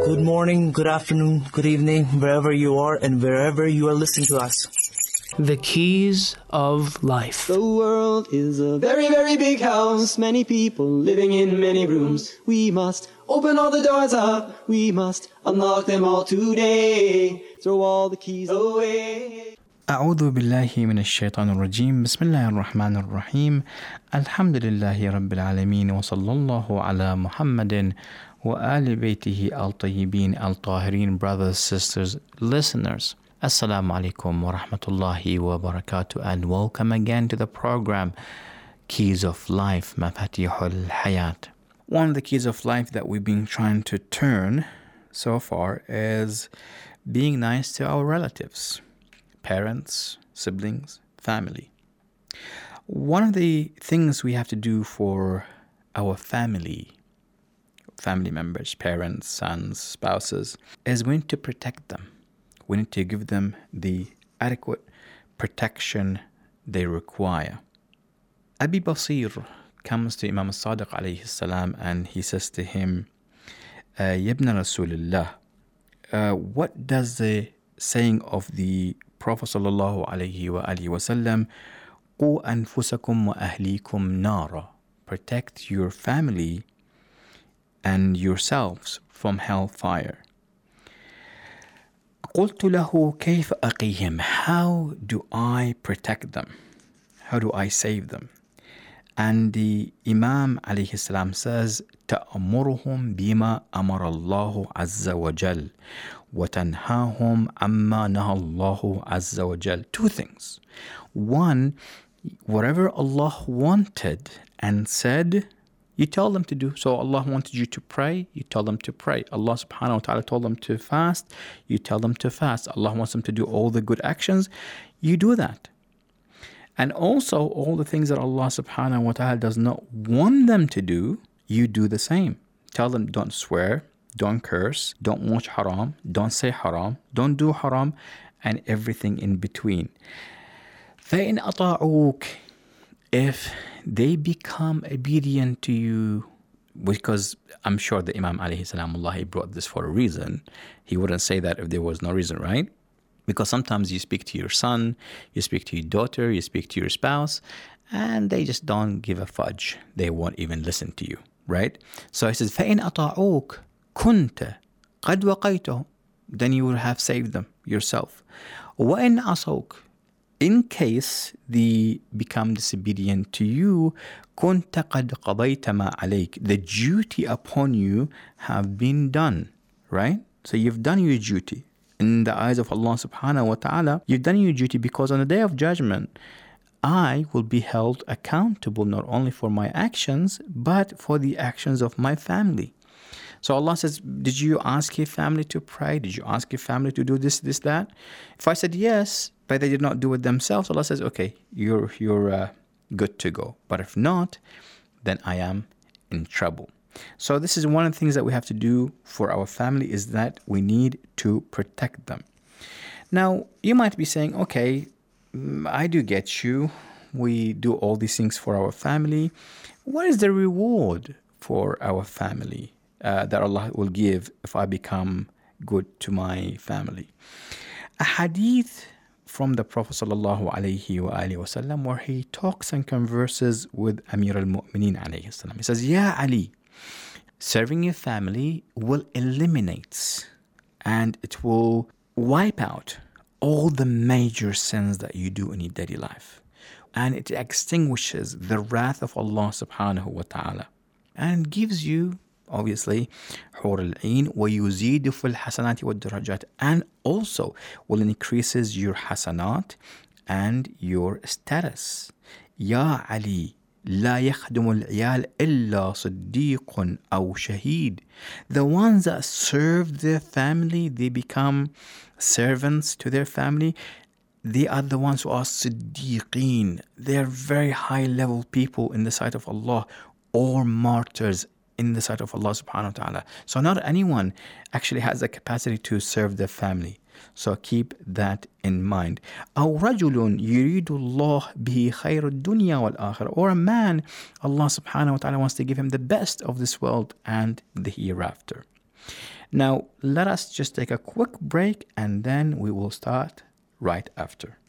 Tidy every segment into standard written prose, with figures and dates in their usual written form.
Good morning, good afternoon, good evening, wherever you are and wherever you are listening to us. The keys of life. The world is a very, very big house. Many people living in many rooms. We must open all the doors up. We must unlock them all today. Throw all the keys away. أعوذ بالله من الشيطان الرجيم بسم الله الرحمن الرحيم الحمد لله رب العالمين وصلى الله على محمد وآل بيته الطيبين الطاهرين. Brothers, sisters, listeners, Assalamu alaikum wa rahmatullahi wa barakatuh, and welcome again to the program Keys of Life, Mafatihul Hayat. One of the keys of life that we've been trying to turn so far is being nice to our relatives, parents, siblings, family. One of the things we have to do for our family members, parents, sons, spouses, is we need to protect them. We need to give them the adequate protection they require. Abi Basir comes to Imam al-Sadiq alayhi salam and he says to him, Yabna Rasulullah, what does the saying of the Prophet sallallahu alayhi wa alihi wa sallam, قُوا أَنفُسَكُمْ وَأَهْلِيكُمْ نَارًا, protect your family and yourselves from hellfire. قلت له كيف أقيهم? How do I protect them? How do I save them? And the Imam alayhi salam says, تأمرهم بما أمر الله عز وجل وتنهاهم عما نهى الله عز وجل. Two things. One, whatever Allah wanted and said, you tell them to do. So Allah wanted you to pray, you tell them to pray. Allah subhanahu wa ta'ala told them to fast, you tell them to fast. Allah wants them to do all the good actions, you do that. And also all the things that Allah subhanahu wa ta'ala does not want them to do, you do the same. Tell them don't swear, don't curse, don't watch haram, don't say haram, don't do haram, and everything in between. فَإِنْ أَطَاعُوكَ, if they become obedient to you, because I'm sure the Imam alayhi salamullah, he brought this for a reason. He wouldn't say that if there was no reason, right? Because sometimes you speak to your son, you speak to your daughter, you speak to your spouse, and they just don't give a fudge. They won't even listen to you, right? So he says, فَإِنْ أَطَاعُوكَ كُنْتَ قَدْ وَقَيْتَهُ, then you will have saved them yourself. وَإِنْ عَصَوْكَ, in case they become disobedient to you, كُنْتَ قَدْ قَضَيْتَ مَا عَلَيْكَ, the duty upon you have been done, right? So you've done your duty. In the eyes of Allah subhanahu wa ta'ala, you've done your duty, because on the day of judgment, I will be held accountable not only for my actions, but for the actions of my family. So Allah says, did you ask your family to pray? Did you ask your family to do this, that? If I said yes, but they did not do it themselves, Allah says, okay, you're good to go. But if not, then I am in trouble. So this is one of the things that we have to do for our family, is that we need to protect them. Now, you might be saying, okay, I do get you. We do all these things for our family. What is the reward for our family that Allah will give if I become good to my family? A hadith from the Prophet sallallahu alayhi wa alihi wasallam, where he talks and converses with Amir al-Mu'mineen alayhi salam. He says, Ya Ali, serving your family will eliminate and it will wipe out all the major sins that you do in your daily life. And it extinguishes the wrath of Allah subhanahu wa ta'ala. And gives you, obviously, حور العين ويزيد في الحسنات والدرجات, and also will increases your hasanat and your status. Ya Ali, لا يخدم العيال إلا صديق أو شهيد. The ones that serve their family, they become servants to their family, they are the ones who are siddiqeen. They are very high level people in the sight of Allah, or martyrs in the sight of Allah subhanahu wa ta'ala. So not anyone actually has the capacity to serve their family. So keep that in mind. أو رجل يريد الله به خير الدنيا والآخرة. Or a man, Allah subhanahu wa ta'ala wants to give him the best of this world and the hereafter. Now, let us just take a quick break and then we will start right after.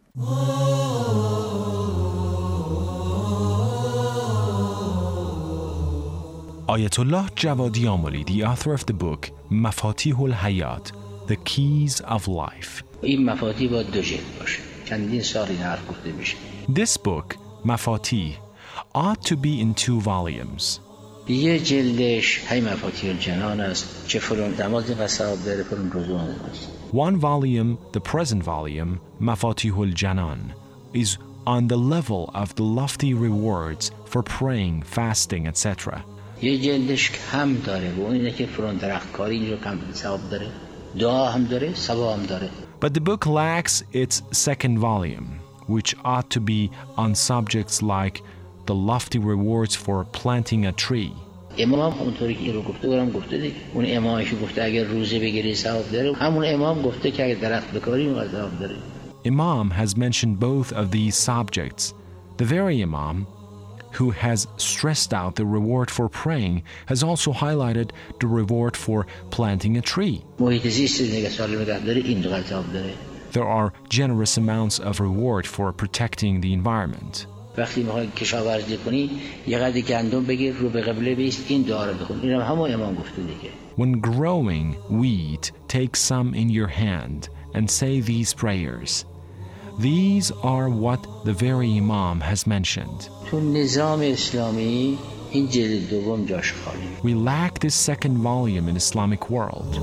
Ayatollah Javadi Amoli, the author of the book Mafatihul Hayat, The Keys of Life. این مفاتیح باید 2 جلد باشه. چندین سال این حرف گفته میشه. This book, Mafatih, ought to be in 2 volumes. یه جلدش همین مفاتیح الجنان است که فلان نماز و ثواب داره، فلان روزه است. One volume, the present volume, Mafatihul Janan, is on the level of the lofty rewards for praying, fasting, etc. یه جلدش کم داره و اون اینه که فلان درخت کاری اینجا کم ثواب داره، دعا هم داره، ثواب هم داره. But the book lacks its second volume, which ought to be on subjects like the lofty rewards for planting a tree. امام اونطوری که این رو گفته برام گفته دیگه. اون امامی که گفته اگر روزه بگیری ثواب داره، همون امام گفته که اگر درخت بکاری اون ثواب داره. Imam has mentioned both of these subjects. The very Imam who has stressed out the reward for praying has also highlighted the reward for planting a tree. محیط زیست نگه سالم نگه داره، این دو ثواب داره. There are generous amounts of reward for protecting the environment. وقتی میخوای کشاورزی کنی یه قدر گندم بگیر رو به قبله بیست، این دعا رو بخون. اینم همون امام گفته دیگه. When growing wheat, take some in your hand and say these prayers. These are what the very Imam has mentioned. تو نظام اسلامی این جلد دوم جاش خالی. We lack this second volume in Islamic world.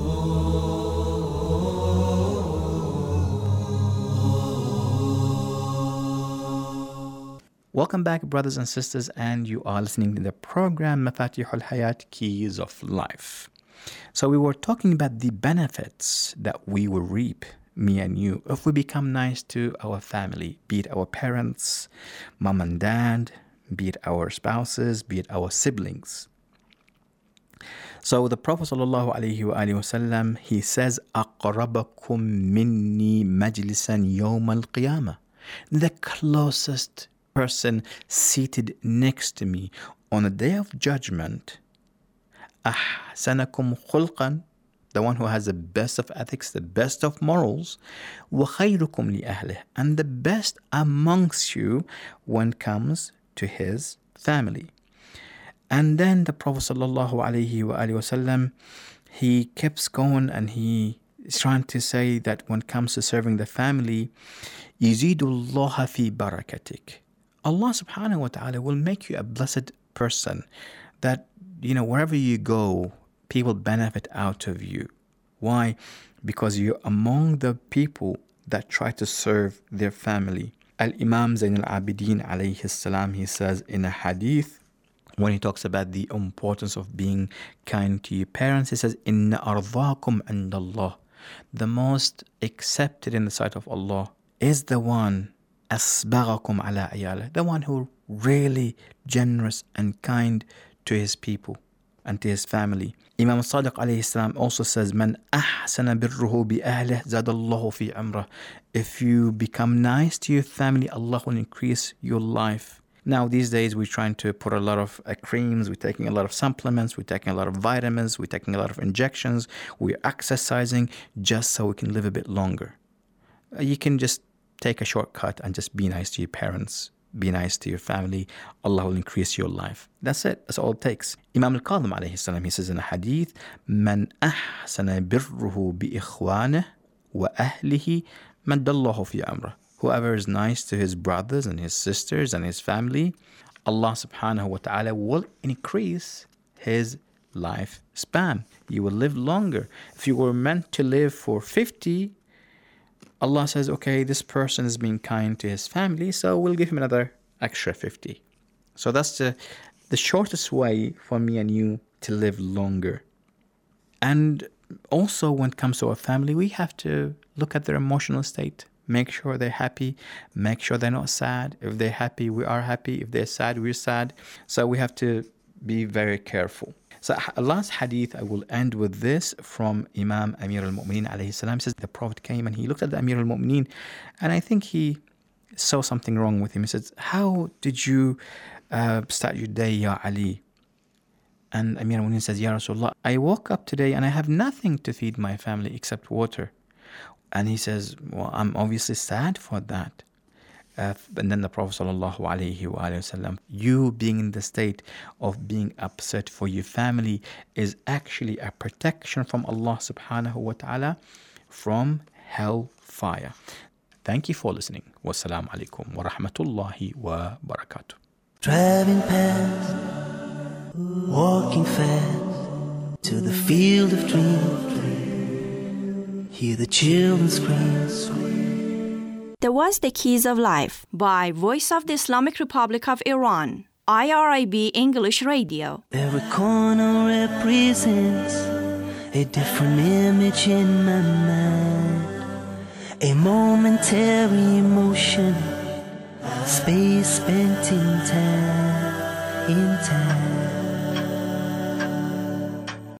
Welcome back, brothers and sisters, and you are listening to the program Mafatihul Hayat, Keys of Life. So we were talking about the benefits that we will reap, me and you, if we become nice to our family, be it our parents, mom and dad, be it our spouses, be it our siblings. So the Prophet ﷺ, he says, أَقْرَبَكُم مِّنِّي مَجْلِسًا يَوْمَ الْقِيَامَةِ. The closest person seated next to me on the day of judgment, أَحْسَنَكُمْ خُلْقًا, the one who has the best of ethics, the best of morals, وَخَيْرُكُمْ لِأَهْلِهِ, and the best amongst you when it comes to his family. And then the Prophet ﷺ, he keeps going and he is trying to say that when it comes to serving the family, يَزِيدُ اللَّهَ فِي بَرَكَتِكَ. Allah subhanahu wa ta'ala will make you a blessed person that, wherever you go, people benefit out of you. Why? Because you're among the people that try to serve their family. Al-Imam Zayn al-Abidin alayhi salam, he says in a hadith, when he talks about the importance of being kind to your parents, he says, إِنَّ أَرْضَاكُمْ عِنْدَ اللَّهِ. The most accepted in the sight of Allah is the one, أَسْبَغَكُمْ عَلَىٰ عِيَالِهِ, the one who really generous and kind to his people and to his family. Imam al-Sadiq alayhi salam also says, مَنْ أَحْسَنَ بِرُّهُ بِأَهْلِهِ زَادَ اللَّهُ فِي عُمْرِهِ. If you become nice to your family, Allah will increase your life. Now, these days, we're trying to put a lot of creams, we're taking a lot of supplements, we're taking a lot of vitamins, we're taking a lot of injections, we're exercising just so we can live a bit longer. You can just take a shortcut and just be nice to your parents, be nice to your family. Allah will increase your life. That's it. That's all it takes. Imam al-Kadhim alayhi salam, he says in a hadith, مَنْ أَحْسَنَ بِرُّهُ بِإِخْوَانِهِ وَأَهْلِهِ مَدَّ اللَّهُ فِي أَمْرِهِ. Whoever is nice to his brothers and his sisters and his family, Allah subhanahu wa ta'ala will increase his lifespan. You will live longer. If you were meant to live for 50, Allah says, okay, this person is being kind to his family, so we'll give him another extra 50. So that's the shortest way for me and you to live longer. And also when it comes to our family, we have to look at their emotional state. Make sure they're happy. Make sure they're not sad. If they're happy, we are happy. If they're sad, we're sad. So we have to be very careful. So last hadith, I will end with this from Imam Amir al-Mu'mineen alayhi salam. Says the Prophet came and he looked at the Amir al-Mu'mineen, and I think he saw something wrong with him. He says, how did you start your day, Ya Ali? And Amir al-Mu'minin says, Ya Rasulullah, I woke up today and I have nothing to feed my family except water. And he says, well, I'm obviously sad for that. And then the Prophet ﷺ, you being in the state of being upset for your family is actually a protection from Allah subhanahu wa ta'ala from hellfire. Thank you for listening. Wassalamu alaikum wa rahmatullahi wa barakatuh. Driving past, walking fast to the field of dreams. Hear the children scream. There was The Keys of Life by Voice of the Islamic Republic of Iran, IRIB English Radio. Every corner represents a different image in my mind. A momentary emotion, space spent in time.